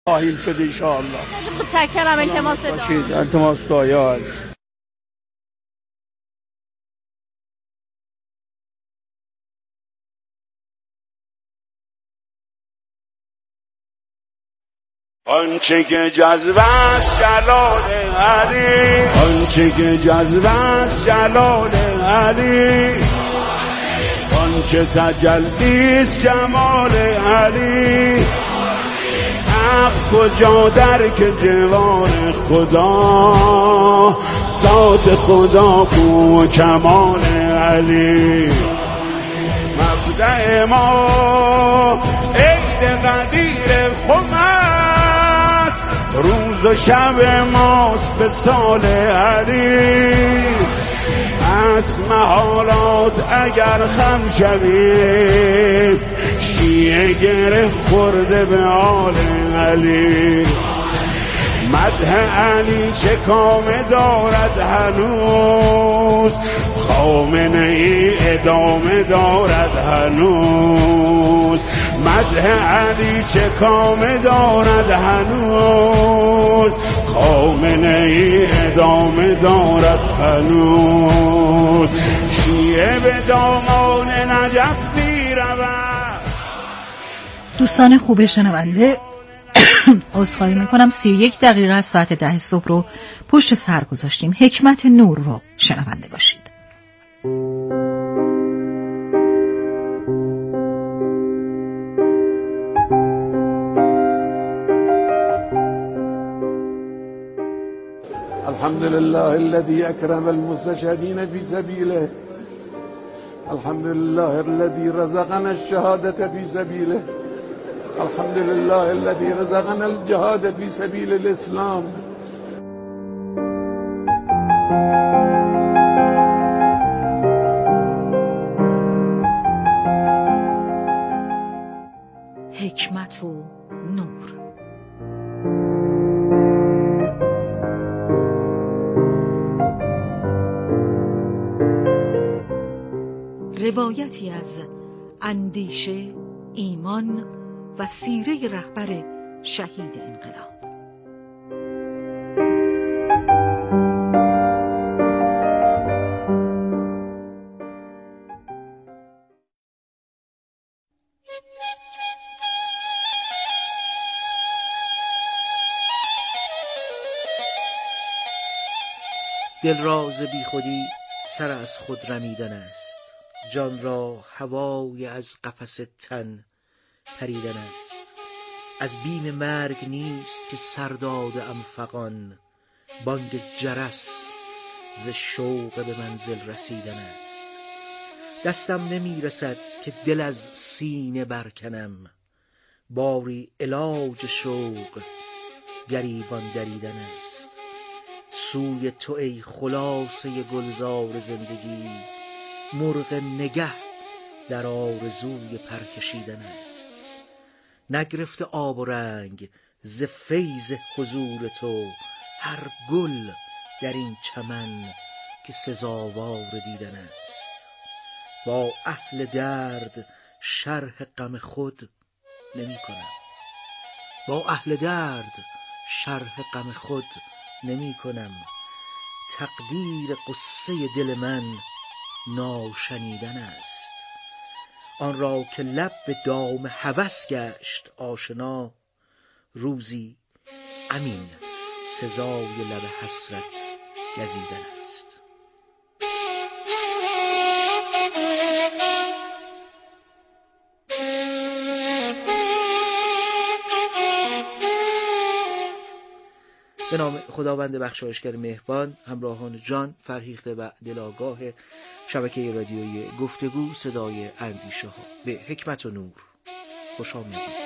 خواهیم شد انشاءالله. متشکرم. التماس دعا. التماس دعا. آنچه که جذب است جلال علی، آنچه که جذب است جلال علی، آنچه تجلی است جمال علی. حق کجا درک جوار خدا، ذات خدا کو کمال علی. مبدأ ما عید قدیر خمس، روز و شب ماست به سال علی. از محالات اگر خم شویم، شیعه گره خورده به آل علی. مدح علی چه کام دارد هنوز، خامنه ای ادامه دارد هنوز. مدح علی چه کام دارد هنوز، خامنه ای ادامه دارد هنوز. شیعه به دامان نجف می رود. دوستان خوب شنونده، عذرخواهی میکنم. 31 دقیقه از ساعت 10 صبح رو پشت سر گذاشتیم. حکمت نور رو شنونده باشید. الحمد لله الذي أكرم المستشهدين في سبيله، الحمد لله الذي رزقنا الشهادة في سبيله، الحمد لله الذي رزقنا الجهاد في سبيل الإسلام. حکمت و نور. روایتی از اندیشه، ایمان و سیره رهبر شهید انقلاب. دل را ز بی خودی سر از خود رمیدن است، جان را هوای از قفس تن پریدن است. از بیم مرگ نیست که سر داده ام فغان، بانگ جرس ز شوق به منزل رسیدن است. دستم نمی رسد که دل از سینه برکنم، باری علاج شوق گریبان دریدن است. سوی تو ای خلاصه گلزار زندگی، مرغ نگه در آرزوی پرکشیدن است. نگرفته آب و رنگ ز فیض حضور تو، هر گل در این چمن که سزاوار دیدن است. با اهل درد شرح غم خود نمی کنم، با اهل درد شرح غم خود نمی کنم. تقدیر قصه دل من ناشنیدن است. آن را که لب به دام هوس گشت آشنا، روزی امین سزای لب حسرت گزیدن است. به نام خداوند بخشایشگر مهربان، همراهان جان فرهیخته و دلاگاه شبکه رادیویی گفتگو صدای اندیشه ها، به حکمت و نور خوش آمدید.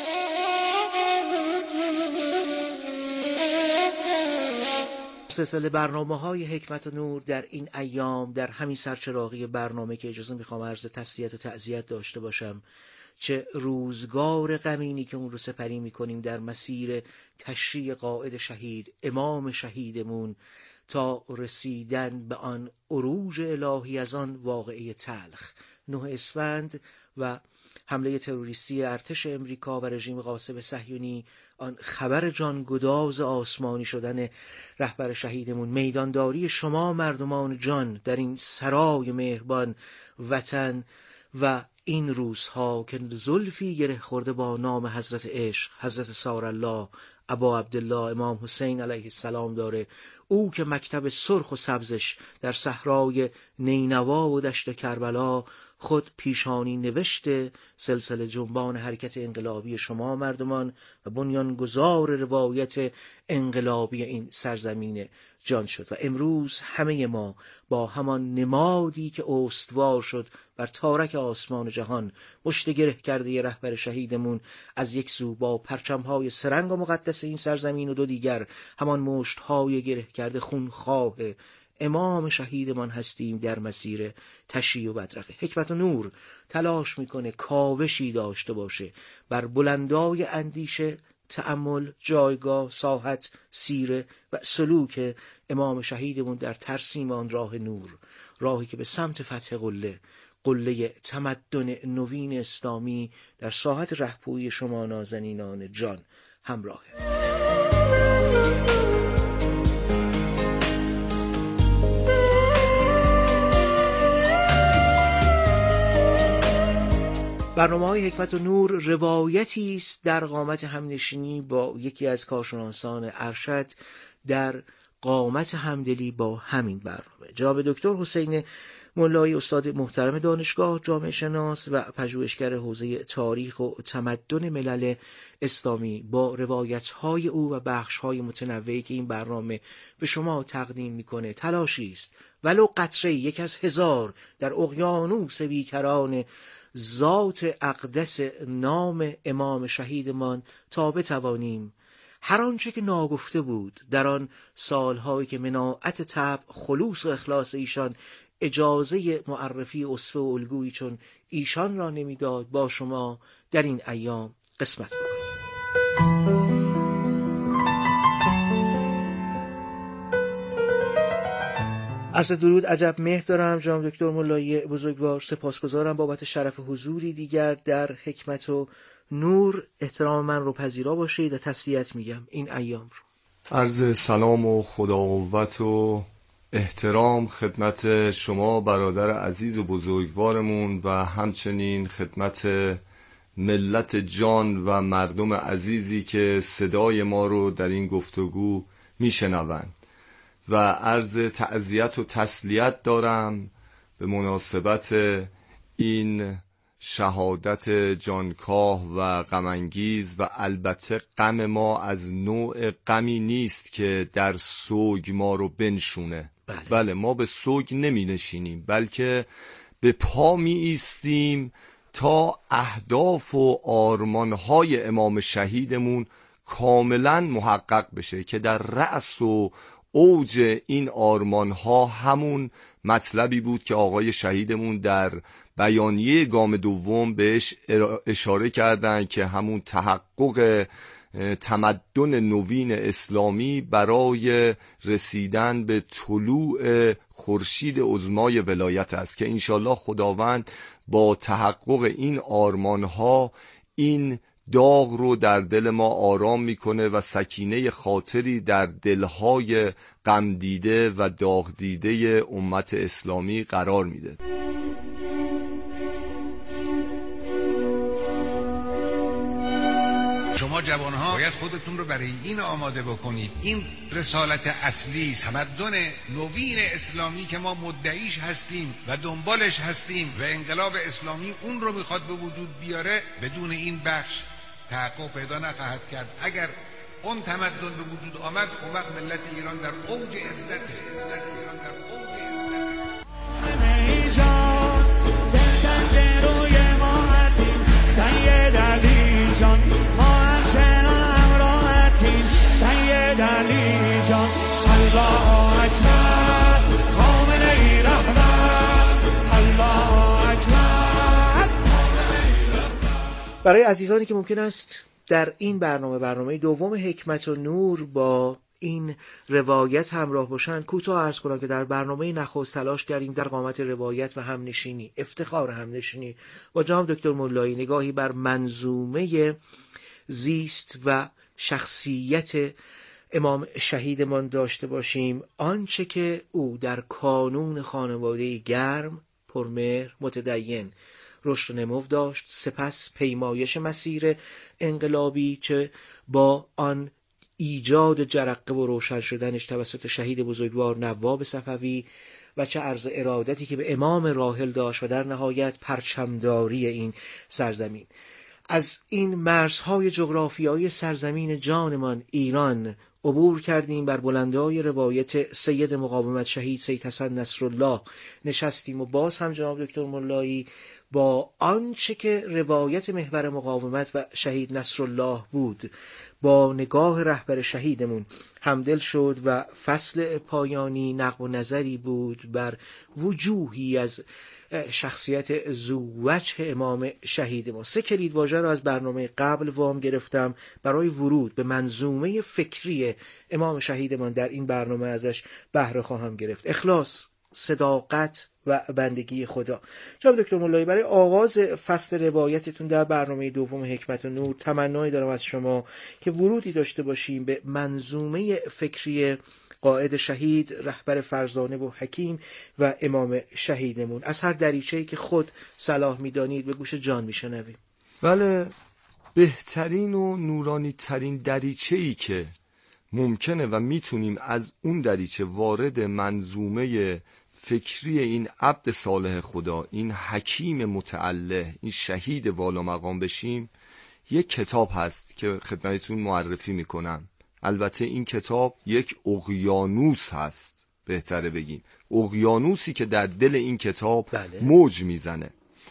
سلسله برنامه‌های حکمت و نور در این ایام، در همین سرچراغی برنامه که اجازه میخوام عرض تسلیت و تعزیت داشته باشم، چه روزگار غمینی که اون رو سپری میکنیم در مسیر تشریع قائد شهید، امام شهیدمون، تا رسیدن به آن عروج الهی از آن واقعه تلخ 9 اسفند و حمله تروریستی ارتش امریکا و رژیم غاصب صهیونی، آن خبر جانگداز آسمانی شدن رهبر شهیدمون، میدانداری شما مردمان جان در این سرای مهربان وطن و این روزها که زلفی گره خورده با نام حضرت عشق، حضرت سارالله ابا عبدالله امام حسین علیه السلام داره، او که مکتب سرخ و سبزش در صحرای نینوا و دشت کربلا خود پیشانی نوشته سلسله جنبان حرکت انقلابی شما مردمان و بنیانگذار روایت انقلابی این سرزمین جان شد. و امروز همه ما با همان نمادی که استوار شد بر تارک آسمان جهان، مشت گره کرده رهبر شهیدمون، از یک سو با پرچم‌های سرنگ و مقدس این سرزمین و دو دیگر همان مشت‌های گره کرده خونخواه امام شهیدمان هستیم در مسیر تشییع و بدرقه. حکمت و نور تلاش میکنه کاوشی داشته باشه بر بلندای اندیشه، تأمل، جایگاه، ساحت، سیره و سلوک امام شهیدمون در ترسیم آن راه نور، راهی که به سمت فتح قله تمدن نوین اسلامی در ساحت رهپویی شما نازنینان جان همراهه. برنامه‌های حکمت و نور روایتی است در قامت همنشینی با یکی از کارشناسان ارشد در قامت همدلی با همین برنامه. جناب دکتر حسین ملایی، استاد محترم دانشگاه، جامعه شناس و پژوهشگر حوزه تاریخ و تمدن ملل اسلامی، با روایت‌های او و بخش‌های متنوعی که این برنامه به شما تقدیم می‌کنه تلاشی است ولو قطره یک از هزار در اقیانوس بیکران ذات اقدس نام امام شهیدمان تا بتوانیم هر آنچه که ناگفته بود در آن سالهایی که مناعت طبع، خلوص و اخلاص ایشان اجازه معرفی اسوه و الگویی چون ایشان را نمیداد، با شما در این ایام قسمت بکنیم. عرض درود، عجب مهر دارم جناب دکتر ملایی بزرگوار. سپاسگزارم بابت شرف حضوری دیگر در حکمت و نور. احترام من رو پذیرا باشید و تسلیت میگم این ایام رو. عرض سلام و خداقوت و احترام خدمت شما برادر عزیز و بزرگوارمون و همچنین خدمت ملت جان و مردم عزیزی که صدای ما رو در این گفتگو میشنوند و عرض تعزیت و تسلیت دارم به مناسبت این شهادت جانکاه و غم‌انگیز و البته غم ما از نوع غمی نیست که در سوگ ما رو بنشونه. بله ما به سوگ نمی نشینیم بلکه به پا می ایستیم تا اهداف و آرمانهای امام شهیدمون کاملا محقق بشه که در رأس و اوج این آرمانها همون مطلبی بود که آقای شهیدمون در بیانیه گام دوم بهش اشاره کردن که همون تحقق تمدن نوین اسلامی برای رسیدن به طلوع خورشید عظمای ولایت است که انشالله خداوند با تحقق این آرمانها این داغ رو در دل ما آرام میکنه و سکینه خاطری در دلهای غم دیده و داغ دیده امت اسلامی قرار میده. شما جوانها باید خودتون رو برای این آماده بکنید. این رسالت اصلی تمدن نوین اسلامی که ما مدعیش هستیم و دنبالش هستیم و انقلاب اسلامی اون رو میخواد به وجود بیاره، بدون این بخش تحقق پیدا نخواهد کرد. اگر اون تمدن به وجود آمد، اون وقت ملت ایران در اوج عزت ایران در اوج سید علی جان ما همچنان همراهتیم. سید علی جان الله اکبر، خامنه‌ای رهبر، الله اکبر. برای عزیزانی که ممکن است در این برنامه دوم حکمت و نور با این روایت همراه باشن، کوتاه عرض کنم که در برنامه نخست تلاش کردیم در قامت روایت و همنشینی، افتخار همنشینی با جناب دکتر ملایی نگاهی بر منظومه زیست و شخصیت امام شهیدمان داشته باشیم. آنچه که او در کانون خانواده گرم، پرمهر، متدین رشد و نمو داشت، سپس پیمایش مسیر انقلابی چه با آن ایجاد جرقه و روشن شدنش توسط شهید بزرگوار نواب صفوی و چه عرض ارادتی که به امام راحل داشت و در نهایت پرچمداری این سرزمین. از این مرزهای جغرافیایی سرزمین جانمان ایران عبور کردیم، بر بلندای روایت سید مقاومت شهید سید حسن نصرالله نشستیم و باز هم جناب دکتر ملایی با آنچه که روایت محور مقاومت و شهید نصرالله بود با نگاه رهبر شهیدمون همدل شد و فصل پایانی نقب و نظری بود بر وجوهی از شخصیت ذووجه امام شهید ما. 3 کلیدواژه را از برنامه قبل وام گرفتم برای ورود به منظومه فکری امام شهیدمان. در این برنامه ازش بهره خواهم گرفت: اخلاص، صداقت و بندگی خدا. جناب دکتر ملایی، برای آغاز فصل روایتتون در برنامه دوم حکمت و نور تمنایی دارم از شما که ورودی داشته باشیم به منظومه فکری قائد شهید، رهبر فرزانه و حکیم و امام شهیدمون. از هر دریچه‌ای که خود صلاح می‌دانید به گوش جان می‌شنویم. بله، بهترین و نورانی ترین دریچه‌ای که ممکنه و میتونیم از اون دریچه وارد منظومه فکری این عبد صالح خدا، این حکیم متعله، این شهید والا مقام بشیم، یک کتاب هست که خدمتتون معرفی میکنم. البته این کتاب یک اقیانوس هست، بهتره بگیم اقیانوسی که در دل این کتاب موج میزنه.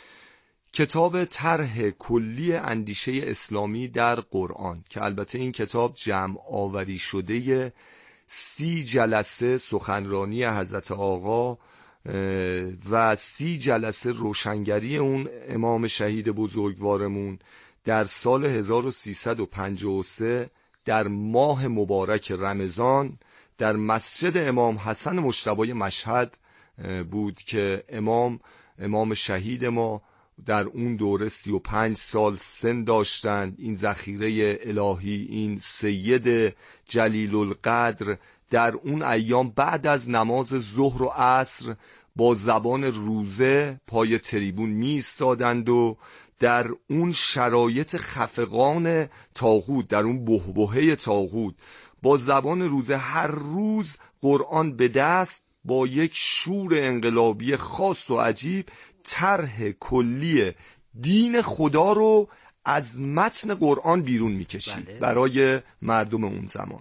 کتاب طرح کلی اندیشه اسلامی در قرآن که البته این کتاب جمع آوری شده 30 جلسه سخنرانی حضرت آقا و 30 جلسه روشنگری اون امام شهید بزرگوارمون در سال 1353 در ماه مبارک رمضان در مسجد امام حسن مجتبی مشهد بود که امام شهید ما در اون دوره 35 سال سن داشتند. این ذخیره الهی، این سید جلیل القدر در اون ایام بعد از نماز ظهر و عصر با زبان روزه پای تریبون می ایستادند و در اون شرایط خفقان طاغوت، در اون بحبوحه طاغوت، با زبان روزه هر روز قرآن به دست با یک شور انقلابی خاص و عجیب طرح کلی دین خدا رو از متن قرآن بیرون میکشید برای مردم اون زمان.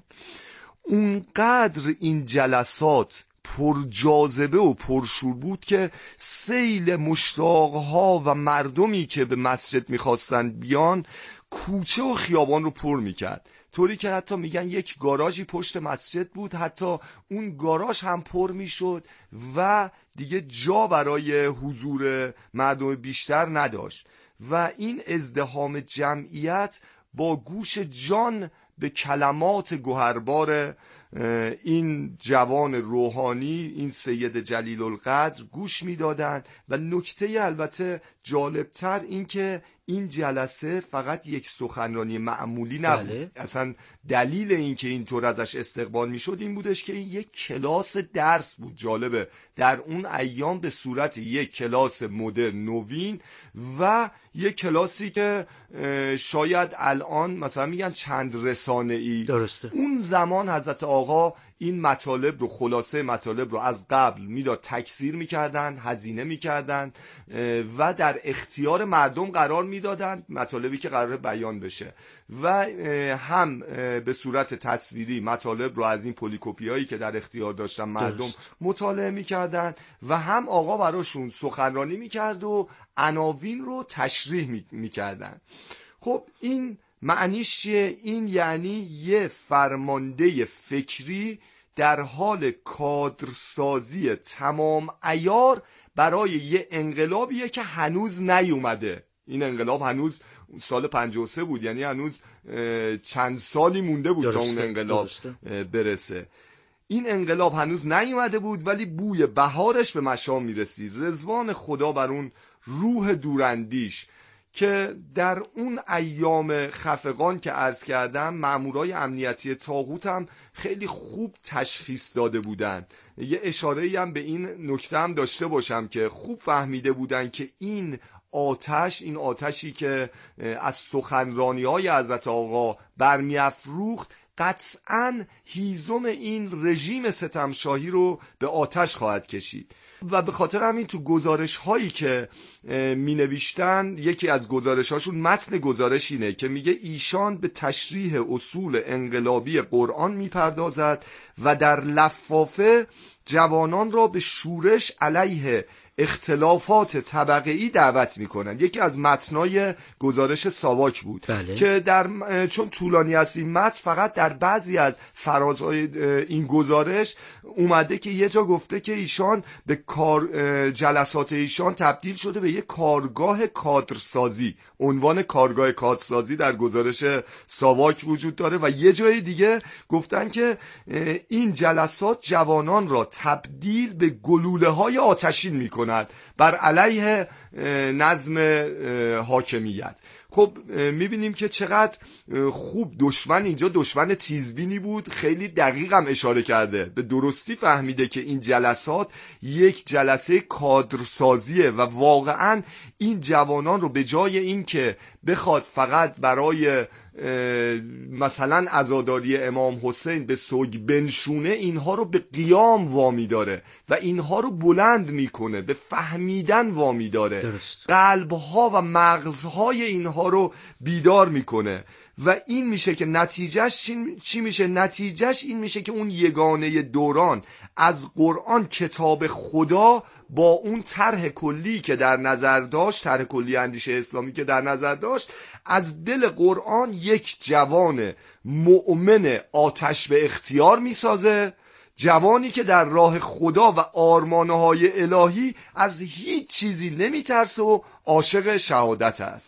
اونقدر این جلسات پر جاذبه و پرشور بود که سیل مشتاقها و مردمی که به مسجد میخواستن بیان کوچه و خیابان رو پر میکرد، طوری که حتی میگن یک گاراژی پشت مسجد بود، حتی اون گاراژ هم پر میشد و دیگه جا برای حضور مردم بیشتر نداشت و این ازدحام جمعیت با گوش جان به کلمات گوهربار این جوان روحانی، این سید جلیل القدر گوش میدادند. و نکته البته جالبتر این که این جلسه فقط یک سخنرانی معمولی نبود. اصلا دلیل این که اینطور ازش استقبال میشد این بودش که این یک کلاس درس بود. جالبه در اون ایام به صورت یک کلاس مدرن نوین و یک کلاسی که شاید الان مثلا میگن چند رسانه‌ای. درسته. اون زمان حضرت آقا این مطالب رو، خلاصه مطالب رو از قبل میداد، تکثیر میکردن، هزینه میکردن و در اختیار مردم قرار میدادن مطالبی که قرار بیان بشه و هم به صورت تصویری مطالب رو از این پلیکوپی هایی که در اختیار داشتن مردم مطالعه میکردن و هم آقا براشون سخنرانی میکرد و عناوین رو تشریح میکردن. خب این معنیش چیه؟ این یعنی یه فرمانده فکری در حال کادرسازی تمام عیار برای یه انقلابیه که هنوز نیومده. این انقلاب هنوز سال 53 بود، یعنی هنوز چند سالی مونده بود تا اون انقلاب برسه. این انقلاب هنوز نیومده بود ولی بوی بهارش به مشام میرسید. رضوان خدا بر اون روح دوراندیش که در اون ایام خفقان که عرض کردم مامورای امنیتی طاغوت هم خیلی خوب تشخیص داده بودن. یه اشاره‌ای هم به این نکته هم داشته باشم که خوب فهمیده بودن که این آتشی که از سخنرانی‌های حضرت آقا برمی‌افروخت قطعاً هیزم این رژیم ستمشاهی رو به آتش خواهد کشید. و به خاطر همین تو گزارش هایی که می نوشتن، یکی از گزارش هاشون متن گزارش اینه که میگه ایشان به تشریح اصول انقلابی قرآن می پردازد و در لفافه جوانان را به شورش علیه اختلافات طبقه‌ای دعوت میکنن. یکی از متنای گزارش ساواک بود. بله. که چون طولانی است این متن، فقط در بعضی از فرازهای این گزارش اومده که یه جا گفته که ایشان به جلسات ایشان تبدیل شده به یه کارگاه کادرسازی. عنوان کارگاه کادرسازی در گزارش ساواک وجود داره و یه جای دیگه گفتن که این جلسات جوانان را تبدیل به گلوله‌های آتشین میکنه بر علیه نظم حاکمیت. خب میبینیم که چقدر خوب دشمن اینجا دشمن تیزبینی بود، خیلی دقیق هم اشاره کرده، به درستی فهمیده که این جلسات یک جلسه کادرسازیه و واقعا این جوانان رو به جای این که بخواد فقط برای مثلا عزاداری امام حسین به سوگ بنشونه، اینها رو به قیام وامی داره و اینها رو بلند میکنه، به فهمیدن وامی داره، قلبها و مغزهای اینها رو بیدار میکنه و این میشه که نتیجهش چی میشه؟ نتیجهش این میشه که اون یگانه دوران از قرآن، کتاب خدا، با اون طرح کلی که در نظر داشت، طرح کلی اندیشه اسلامی که در نظر داشت، از دل قرآن یک جوان مؤمن آتش به اختیار میسازه، جوانی که در راه خدا و آرمانهای الهی از هیچ چیزی نمیترسه و عاشق شهادت است.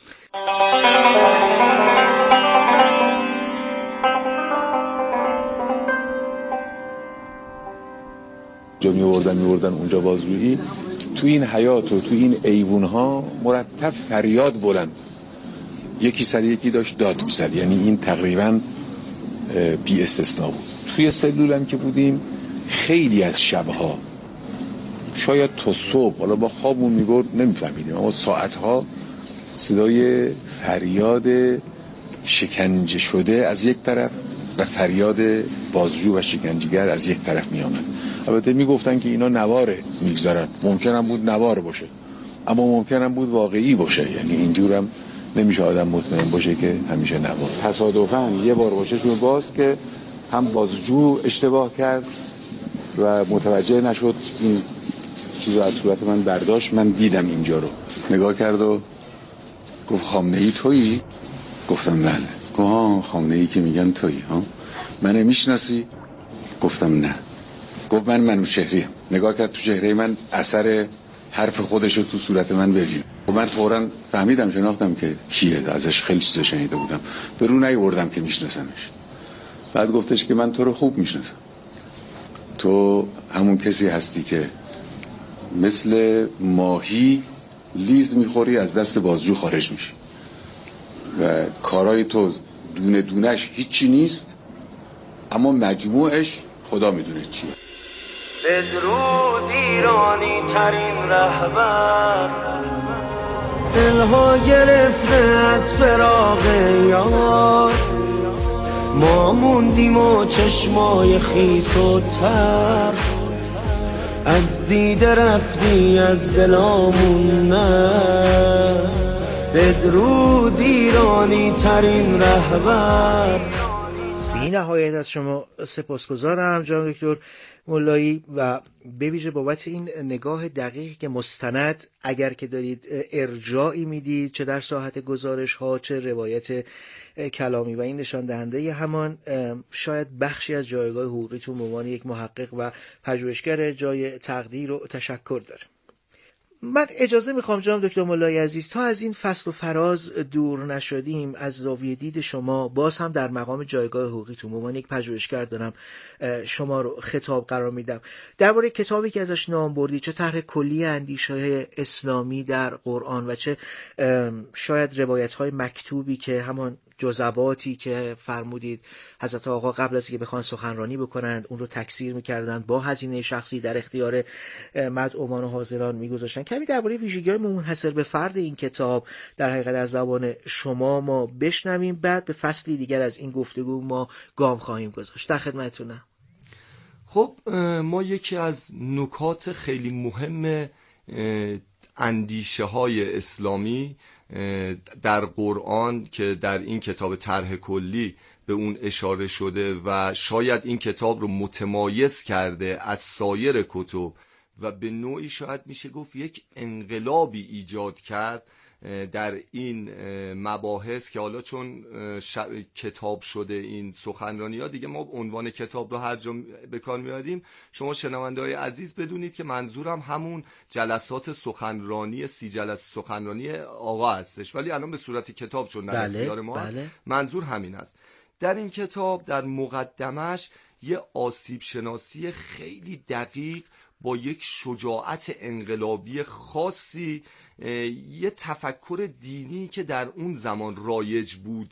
جا میوردن اونجا بازجویی، تو این حیات و تو این ایوونها مرتب فریاد بلند، یکی سر یکی داشت داد میزد، یعنی این تقریبا بی استثناء بود. توی سلولم که بودیم خیلی از شبها، شاید تا صبح، حالا با خوابمون میبرد نمیفهمیدیم، اما ساعتها صدای فریاد شکنجه شده از یک طرف و فریاد بازجو و شکنجهگر از یک طرف میامد. البته میگفتن که اینا نواره میگذارن، ممکنم بود نوار باشه اما ممکنم بود واقعی باشه، یعنی اینجورم نمیشه آدم مطمئن باشه که همیشه نوار. تصادفاً یه بار باشه شد باز که هم بازجو اشتباه کرد و متوجه نشد، این چیزو از صورت من برداشت، من دیدم اینجا رو، نگاه کرد و گفت خامنه‌ای تویی؟ گفتم بله. گفت ها خامنه‌ای که میگن تویی ها، منو میشناسی؟ گفتم نه. گفت من منوچهریم. نگاه کرد تو چهره من، اثر حرف خودشو تو صورت من ببین. و من فوراً فهمیدم، شناختم که کیه، ازش خیلی چیزا شنیده بودم، به رو نیوردم که میشناسمش. بعد گفتش که من تو رو خوب میشناسم، تو همون کسی هستی که مثل ماهی لیز میخوری از دست بازجو خارج میشی و کارای تو دونه دونش هیچی نیست اما مجموعش خدا میدونه چیه. بدرود ایرانی ترین رهبر، دلها گرفته از فراق یار، ما موندیم و چشمای خیس و تر، از دیده رفتی از دلامون نه. بدرود ایرانی ترین رهبر. بی نهایت از شما سپاسگزارم جناب دکتر ملایی و به ویژه بابت این نگاه دقیقی که مستند، اگر که دارید ارجاعی میدید، چه در ساحت گزارش ها چه روایت کلامی، و این نشان دهنده همان شاید بخشی از جایگاه حقوقیتون به عنوان یک محقق و پژوهشگر جای تقدیر و تشکر داره. من اجازه میخوام جناب دکتر ملایی عزیز، تا از این فصل و فراز دور نشدیم، از زاویه دید شما باز هم در مقام جایگاه حقوقیتون، به عنوان یک پژوهشگر دارم شما رو خطاب قرار میدم، درباره کتابی که ازش نام بردید، چه طرح کلی اندیشه اسلامی در قرآن و چه شاید روایت‌های مکتوبی که همان جزواتی که فرمودید حضرت آقا قبل از اینکه بخوان سخنرانی بکنند اون رو تکثیر می‌کردند، با هزینه شخصی در اختیار مدعوان و حاضران می‌گذاشتن. کمی درباره ویژگی‌های منحصر به فرد این کتاب در حقیقت از زبان شما ما بشنویم، بعد به فصلی دیگر از این گفتگو ما گام خواهیم گذاشت. در خدمتتونم. خب ما یکی از نکات خیلی مهم اندیشه های اسلامی در قرآن که در این کتاب طرح کلی به اون اشاره شده و شاید این کتاب رو متمایز کرده از سایر کتب و به نوعی شاید میشه گفت یک انقلابی ایجاد کرد در این مباحث که حالا چون کتاب شده این سخنرانی ها، دیگه ما عنوان کتاب رو هر جا به کار میاریم، شما شنونده‌های عزیز بدونید که منظورم همون جلسات سخنرانی 30 جلسه سخنرانی آقا هستش، ولی الان به صورت کتاب چون در اختیار ما هست، منظور همین است. در این کتاب در مقدمش یه آسیب شناسی خیلی دقیق با یک شجاعت انقلابی خاصی، یه تفکر دینی که در اون زمان رایج بود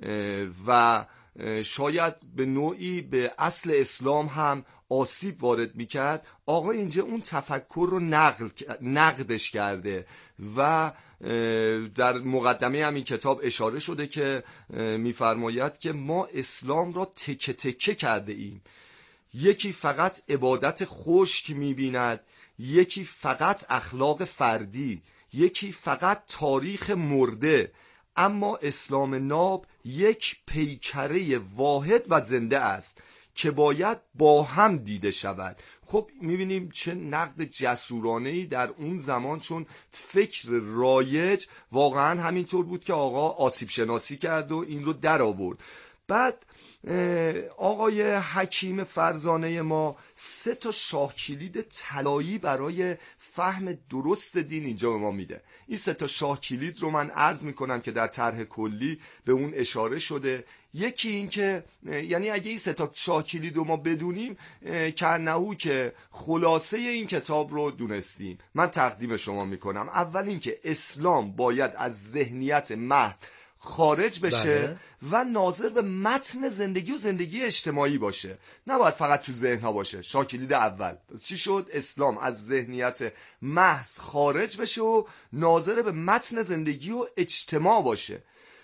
و شاید به نوعی به اصل اسلام هم آسیب وارد میکرد، آقا اینجا اون تفکر رو نقدش کرده و در مقدمه همین کتاب اشاره شده که میفرماید که ما اسلام را تکه تکه کرده ایم. یکی فقط عبادت خشک می‌بیند، یکی فقط اخلاق فردی، یکی فقط تاریخ مرده، اما اسلام ناب یک پیکره واحد و زنده است که باید با هم دیده شود. خب می‌بینیم چه نقد جسورانه‌ای در اون زمان، چون فکر رایج واقعا همینطور بود که آقا آسیب شناسی کرد و این رو در آورد. بعد آقای حکیم فرزانه ما 3 شاه کلید طلایی برای فهم درست دین اینجا به ما میده. این 3 شاه کلید رو من عرض میکنم که در طرح کلی به اون اشاره شده. یکی این که یعنی اگه این 3 شاه کلید رو ما بدونیم کنهو که خلاصه این کتاب رو دونستیم، من تقدیم شما میکنم. اول این که اسلام باید از ذهنیت محض خارج بشه و ناظر به متن زندگی و زندگی اجتماعی باشه، نباید فقط تو ذهنها باشه. شاه کلید اول چی شد؟ اسلام از ذهنیت محض خارج بشه و ناظر به متن زندگی و اجتماع باشه.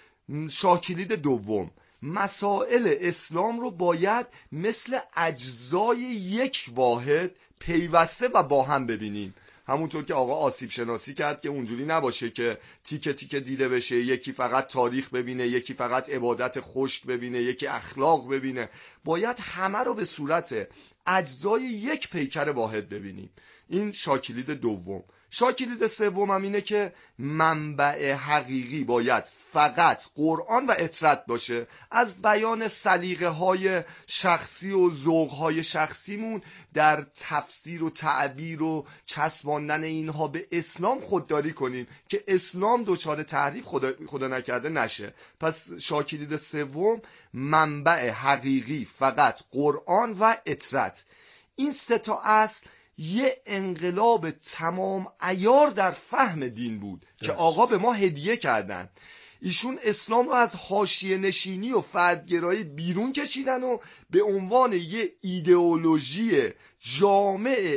شاه کلید دوم، مسائل اسلام رو باید مثل اجزای یک واحد پیوسته و با هم ببینیم. همونطور که آقا آسیب شناسی کرد که اونجوری نباشه که تیکه تیکه دیده بشه، یکی فقط تاریخ ببینه، یکی فقط عبادت خشک ببینه، یکی اخلاق ببینه. باید همه رو به صورت اجزای یک پیکر واحد ببینیم. این شاکلید دوم. شاکلید سوم هم اینه که منبع حقیقی باید فقط قرآن و اطرت باشه. از بیان سلیقه های شخصی و ذوق های شخصیمون در تفسیر و تعبیر و چسباندن اینها به اسلام خودداری کنیم که اسلام دچار تحریف خدا نکرده نشه. پس شاکلید سوم، منبع حقیقی فقط قرآن و اطرت. این 3 اصل یه انقلاب تمام عیار در فهم دین بود که آقا به ما هدیه کردن. ایشون اسلام رو از حاشیه نشینی و فردگرایی بیرون کشیدن و به عنوان یه ایدئولوژی جامع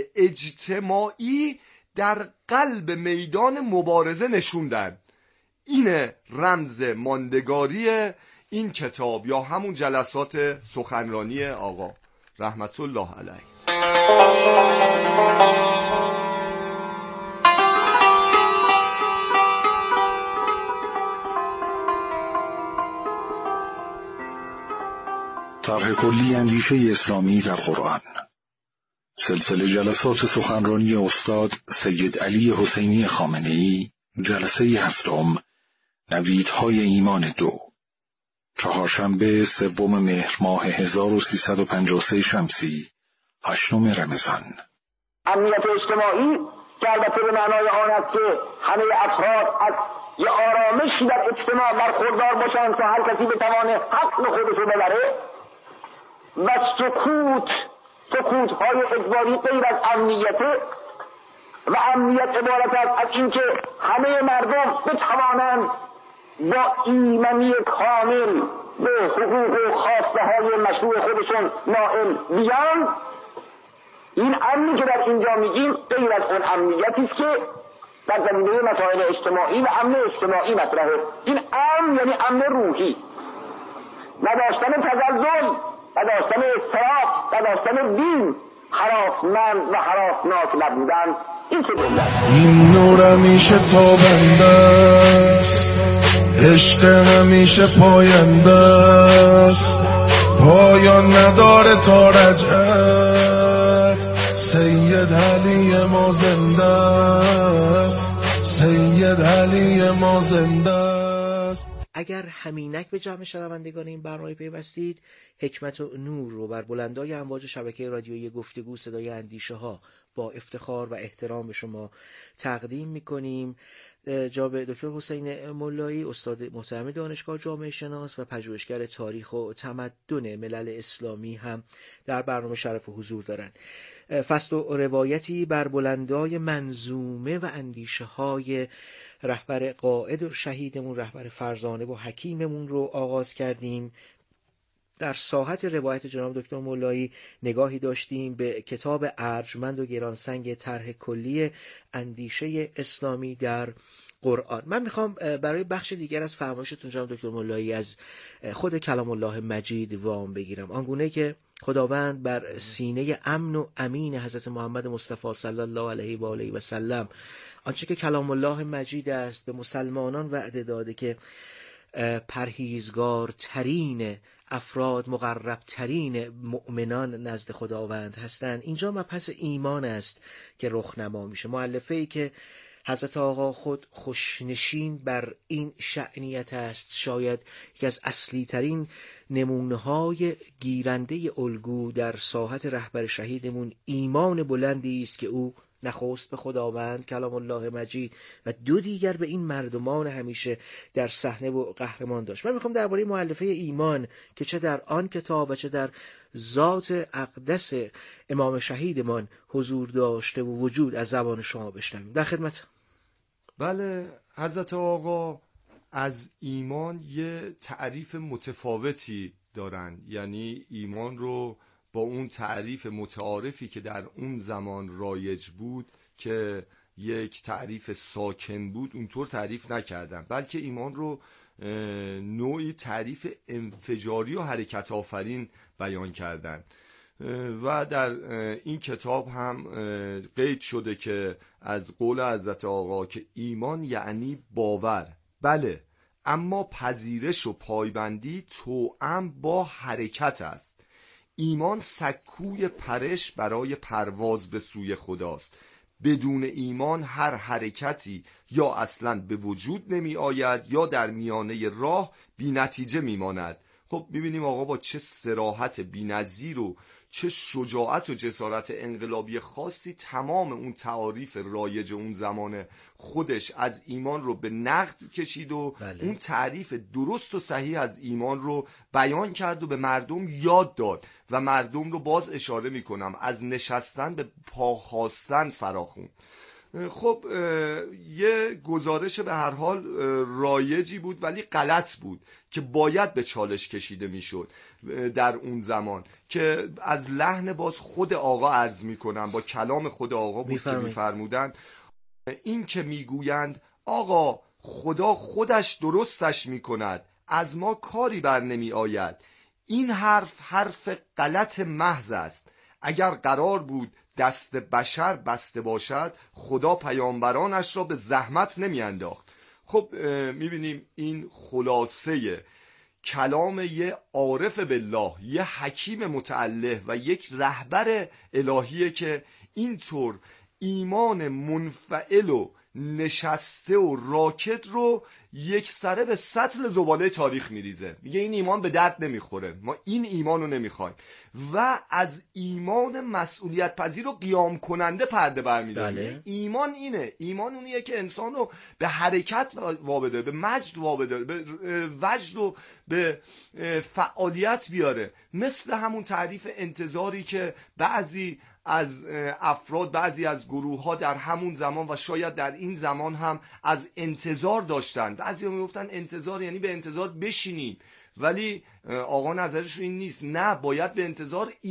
اجتماعی در قلب میدان مبارزه نشوندن. اینه رمز ماندگاری این کتاب یا همون جلسات سخنرانی آقا رحمت الله علیه. طرح کلی اندیشه اسلامی در قرآن، سلسله جلسات سخنرانی استاد سید علی حسینی خامنه‌ای، جلسه 7، نویدهای ایمان 2، چهارشنبه 3 مهر ماه 1353 شمسی، 8 رمضان. امنیت اجتماعی که البته به معنای آن است که همه افراد از یه آرامشی در اجتماع برخوردار باشند که هر کسی بتوانه حق خودش رو ببره، و سکوت‌های اجباری غیر از امنیته، و امنیت عبارت است از اینکه همه مردم بتوانند با ایمنی کامل به حقوق و خواسته‌های مشروع خودشون نائل بیان. این امنی که در اینجا میگیم غیر از اون امنیتی است که در زمینه مسائل اجتماعی و امن اجتماعی مطرحه. این امن یعنی امن روحی، نداشتن تزلزل، نداشتن اضطراب، نداشتن دین هراسمند و هراسناک نبودن. این چه جمله؟ این نور همیشه تابنده است، عشق همیشه پاینده است، پایان نداره تا رجعت. سید علی ما زنده است، سید علی ما زنده است. اگر همینک به جمع شنوندگان این برنامه پیوستید، حکمت و نور رو بر بلندای امواج شبکه رادیویی گفتگو صدای اندیشه ها با افتخار و احترام به شما تقدیم میکنیم. جناب دکتر حسین ملایی، استاد محترم دانشگاه جامعه شناس و پژوهشگر تاریخ و تمدن ملل اسلامی هم در برنامه شرف و حضور دارند. فصل و روایتی بر بلندای منظومه و اندیشه های رهبر قائد و شهیدمون، رهبر فرزانه و حکیممون رو آغاز کردیم. در ساحت روایت جناب دکتر ملایی نگاهی داشتیم به کتاب ارجمند و گرانسنگ طرح کلی اندیشه اسلامی در قرآن. من میخوام برای بخش دیگر از فرمایشتون جناب دکتر ملایی از خود کلام الله مجید وام بگیرم، آنگونه که خداوند بر سینه امن و امین حضرت محمد مصطفی صلی الله علیه و آله و سلم، آنچه که کلام الله مجید است، به مسلمانان وعده داده که پرهیزگارترین افراد، مقربترین مؤمنان نزد خداوند هستند. اینجا مبحث ایمان است که رخنما میشه. مؤلفه‌ای که حضرت آقا خود خوشنشین بر این شأنیت است، شاید یکی از اصلی ترین نمونه‌های گیرنده الگو در ساحت رهبر شهیدمون ایمان بلندی است که او نخست به خداوند کلام الله مجید و دو دیگر به این مردمان همیشه در صحنه و قهرمان داشت. من میخوام درباره مؤلفه ایمان که چه در آن کتاب و چه در ذات اقدس امام شهیدمان حضور داشته و وجود از زبان شما بشنویم. در خدمت. بله، حضرت آقا از ایمان یه تعریف متفاوتی دارن، یعنی ایمان رو با اون تعریف متعارفی که در اون زمان رایج بود که یک تعریف ساکن بود اونطور تعریف نکردن، بلکه ایمان رو نوعی تعریف انفجاری و حرکت آفرین بیان کردن. و در این کتاب هم قید شده که از قول حضرت آقا که ایمان یعنی باور، بله، اما پذیرش و پایبندی توأم با حرکت است. ایمان سکوی پرش برای پرواز به سوی خداست. بدون ایمان هر حرکتی یا اصلاً به وجود نمی آید یا در میانه راه بی نتیجه می ماند. خب میبینیم آقا با چه صراحت بی‌نظیر و چه شجاعت و جسارت انقلابی خاصی تمام اون تعاریف رایج اون زمان خودش از ایمان رو به نقد کشید و اون تعریف درست و صحیح از ایمان رو بیان کرد و به مردم یاد داد و مردم رو باز اشاره میکنم از نشستن به پا خواستن فراخوند. خب یه گزارش به هر حال رایجی بود ولی غلط بود که باید به چالش کشیده میشد در اون زمان، که از لحن باز خود آقا عرض میکنم، با کلام خود آقا بود که میفرمودن این که میگویند آقا خدا خودش درستش میکند، از ما کاری بر نمی آید، این حرف غلط محض است. اگر قرار بود دست بشر بسته باشد خدا پیامبرانش را به زحمت نمی انداخت. خب میبینیم این خلاصه کلام یه عارف بالله، یه حکیم متعله و یک رهبر الهیه که اینطور ایمان منفعل و نشسته و راکت رو یک سره به سطل زباله تاریخ میریزه. میگه این ایمان به درد نمیخوره، ما این ایمان رو نمیخوایم و از ایمان مسئولیت پذیر و قیام کننده پرده برمیداره. بله. ایمان اینه، ایمان اونیه که انسان رو به حرکت وابده، به مجد وابده، به وجد و به فعالیت بیاره. مثل همون تعریف انتظاری که بعضی از افراد، بعضی از گروه ها در همون زمان و شاید در این زمان هم از انتظار داشتن. بعضی ها میگفتن انتظار یعنی به انتظار بشینیم، ولی آقا نظرش این نیست، نه، باید به انتظار